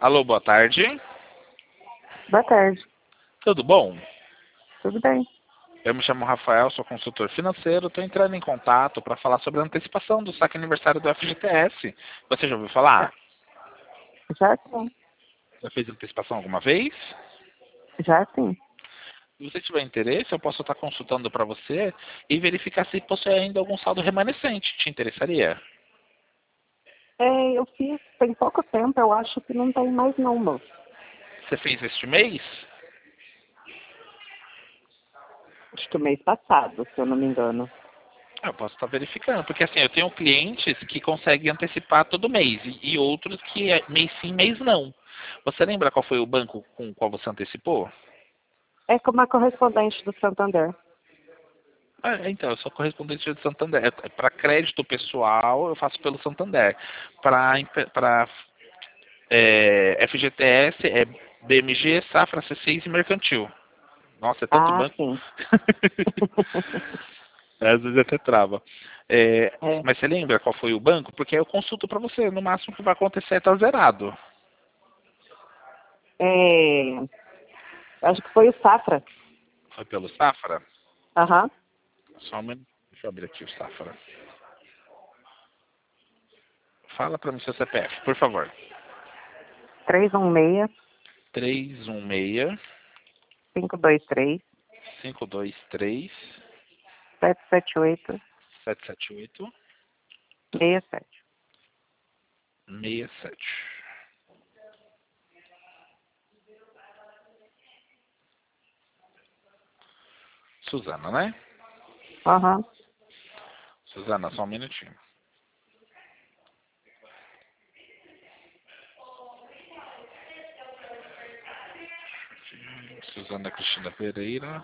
Alô, boa tarde. Boa tarde. Tudo bom? Tudo bem? Eu me chamo Rafael, sou consultor financeiro. Estou entrando em contato para falar sobre a antecipação do saque aniversário do FGTS. Você já ouviu falar? Já sim. Já fez antecipação alguma vez? Já sim. Se você tiver interesse, eu posso estar consultando para você e verificar se possui ainda algum saldo remanescente. Te interessaria? Eu fiz tem pouco tempo, eu acho que não tem mais não, moço. Você fez este mês? Acho que o mês passado, se eu não me engano. Eu posso estar verificando, porque assim, eu tenho clientes que conseguem antecipar todo mês e outros que é mês sim, mês não. Você lembra qual foi o banco com o qual você antecipou? É como a correspondente do Santander. Então, eu sou correspondente de Santander. Para crédito pessoal, eu faço pelo Santander. Para FGTS, é BMG, Safra, C6 e Mercantil. Nossa, é tanto Ah, banco. sim. Às vezes até trava. É. Mas você lembra qual foi o banco? Porque aí eu consulto para você. No máximo que vai acontecer é estar zerado. É, acho que foi o Safra. Foi pelo Safra? Aham. Só um minuto. Deixa eu abrir aqui o Safra. Fala para mim seu CPF, por favor. 316 316 523 523 778 778 67. 67. Suzana, né? Aham. Suzana, só um minutinho. Suzana Cristina Pereira.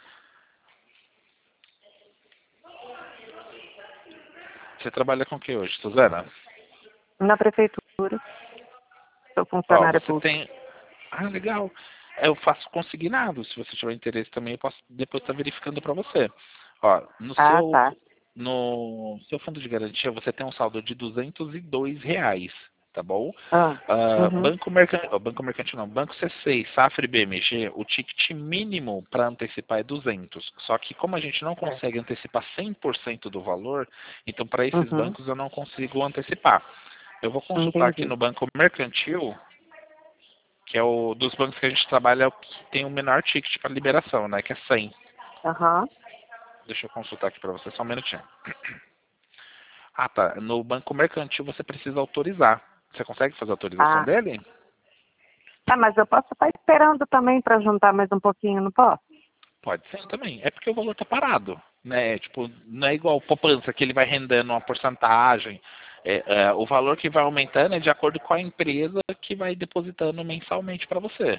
Você trabalha com o que hoje, Suzana? Na prefeitura, sou Ó, funcionária você pública. tem... Ah, legal. Eu faço consignado. Se você tiver interesse também, eu posso depois estar verificando para você. Ó, Ah, tá. no seu fundo de garantia, você tem um saldo de R$ 202, tá bom? Ah. Uhum. Banco Mercantil não, Banco C6, Safra e BMG, o ticket mínimo para antecipar é 200. Só que como a gente não É. consegue antecipar 100% do valor, então para esses Uhum. bancos eu não consigo antecipar. Eu vou consultar aqui Entendi. no Banco Mercantil, que é o dos bancos que a gente trabalha, é o que tem o menor ticket para liberação, né? Que é 100. Aham. Deixa eu consultar aqui para você, só um minutinho. Ah, tá. No Banco Mercantil você precisa autorizar. Você consegue fazer a autorização Ah. dele? Ah, mas eu posso estar esperando também para juntar mais um pouquinho, não posso? Pode ser também. É porque o valor tá parado, né? Tipo, não é igual poupança que ele vai rendendo uma porcentagem. O valor que vai aumentando é de acordo com a empresa que vai depositando mensalmente para você.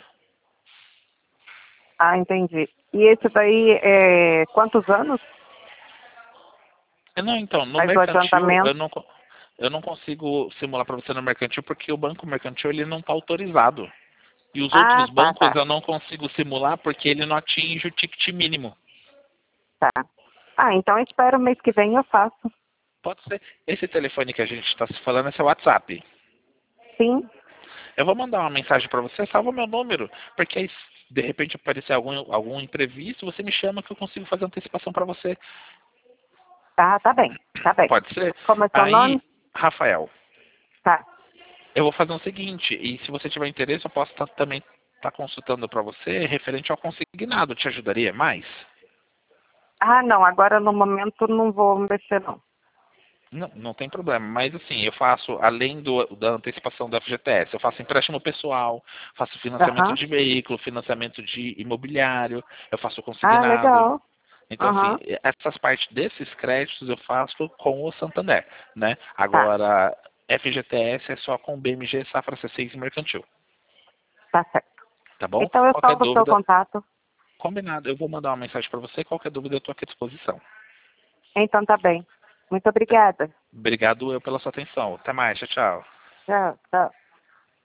Ah, entendi. E esse daí é quantos anos Não, então, no faz o mercantil adiantamento? eu não consigo simular para você no mercantil porque o banco mercantil ele não está autorizado. E os Ah, outros tá, bancos tá, eu não consigo simular porque ele não atinge o ticket mínimo. tá. Ah, então eu espero mês que vem eu faço. Pode ser. Esse telefone que a gente está se falando é seu WhatsApp. Sim, Eu vou mandar uma mensagem para você, salva meu número, porque aí, se de repente aparecer algum imprevisto, você me chama que eu consigo fazer antecipação para você. tá bem, tá bem. Pode ser? Como é seu Aí, nome? Rafael, Tá. eu vou fazer o seguinte, e se você tiver interesse, eu posso também estar consultando para você referente ao consignado. Te ajudaria mais? Ah, não, agora no momento não vou mexer não. Não, não tem problema, mas assim, eu faço, além da antecipação da FGTS, eu faço empréstimo pessoal, faço financiamento Aham. de veículo, financiamento de imobiliário, eu faço Ah, consignado. legal. Então, assim, Aham. essas partes desses créditos eu faço com o Santander, né? Tá, Agora, FGTS é só com BMG, Safra C6 e Mercantil, tá certo. tá bom? Então eu Qualquer salvo o seu dúvida, contato. combinado, eu vou mandar uma mensagem para você, qualquer dúvida eu estou aqui à disposição. Então tá bem. Muito obrigada. Obrigado eu pela sua atenção. Até mais, tchau, tchau. Tchau, tchau.